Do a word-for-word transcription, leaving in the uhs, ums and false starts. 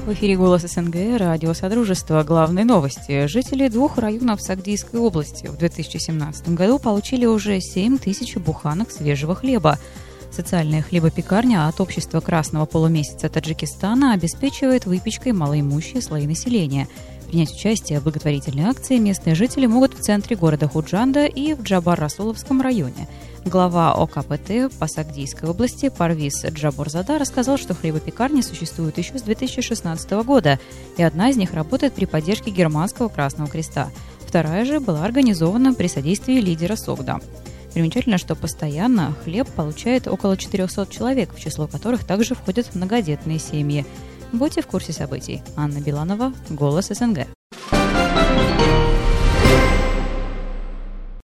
В эфире «Голос СНГ», радио Содружества. Главные новости. Жители двух районов Сагдийской области в две тысячи семнадцатом году получили уже семь тысяч буханок свежего хлеба. Социальная хлебопекарня от общества Красного полумесяца Таджикистана обеспечивает выпечкой малоимущие слои населения. Принять участие в благотворительной акции местные жители могут в центре города Худжанда и в Джабар-Расуловском районе. Глава ОКПТ по Сагдийской области Парвиз Джаборзада рассказал, что хлебопекарни существуют еще с две тысячи шестнадцатого года, и одна из них работает при поддержке Германского Красного Креста. Вторая же была организована при содействии лидера Согда. Примечательно, что постоянно хлеб получает около четырехсот человек, в число которых также входят многодетные семьи. Будьте в курсе событий. Анна Биланова, «Голос СНГ».